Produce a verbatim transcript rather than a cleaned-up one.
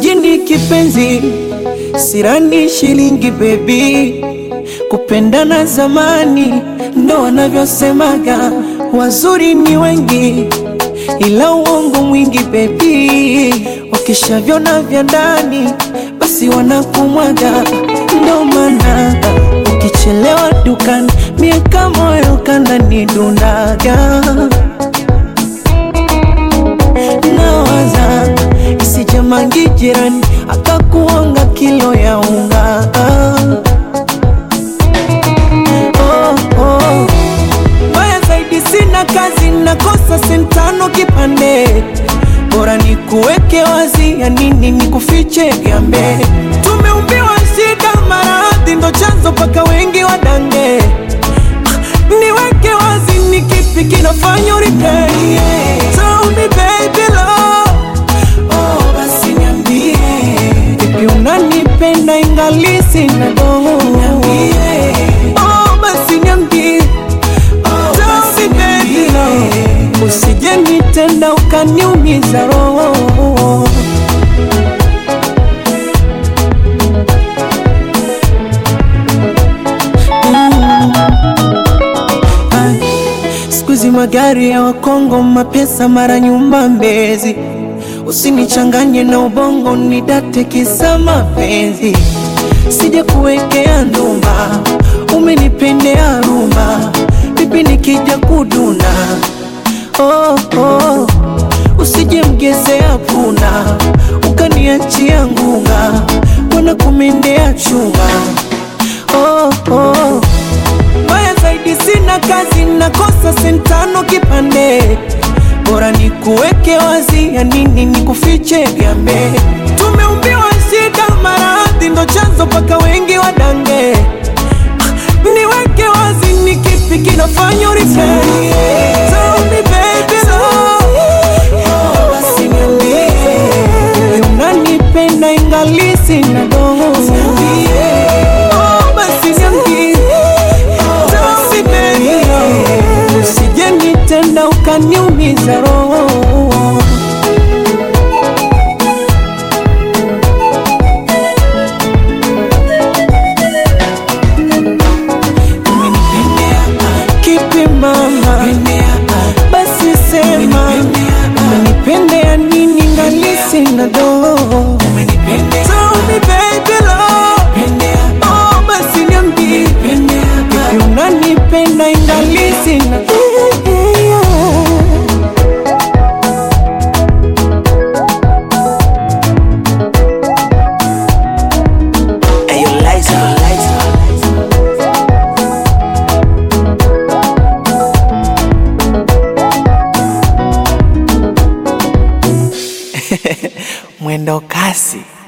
mjini kipenzi, sirani shilingi baby. Kupendana zamani ndo wanavyosemaga, wazuri ni wengi ila uongo mwingi baby. Wakishavyona vya ndani basi wanakumwaga, ndo maana ukichelewa dukani miaka moyo kanda ni dundaga. Nawaza isije mangi jirani akakuonga kilo ya unga. Oh, oh. Mbaya zaidi sina kazi nakosa sentano kipande, bora ni kuweke wazi ya nini ni kufiche gambe. Tumeumbiwa shida maradhi ndo chanzo paka wengi wadange. Niweke wazi ni kipi kinafanya uripei. Tell me baby love, oh basi niambie, vipi unanipenda ingali sina dogo. Niambie, oh basi niambie, oh basi baby love, usije nitenda ukaniumiza roho. Magari ya Wakongo, mapesa mara nyumba Mbezi. Usinichanganye na ubongo nidate kisa mapenzi. Sija kuwekea ndumba, umenipendea rumba, bibi nikija kuduna. Oh, oh, usije mgezea puna, ukaniachia ngunga, wana kumendea chunga. Oh, oh, mbaya zaidi sina kazi nakosa sentano kipande, bora ni kuweke wazi ya nini ni kufiche gambe. Tumeumbiwa shida maradhi ndo chanzo paka wengi wadange. Niweke wazi ni kipi kinafanya uripei. Tell me baby love, oh basi niambie, unanipenda ingali sina dogo. Oh basi niambie, usije nitenda ukaniumiza roho. Umenipendea kipi mama, basi sema umenipendea nini ngali sina dogo. Tell me baby love, oh basi niambie, vipi unanipenda ingali sina dogo. Mwendo kasi.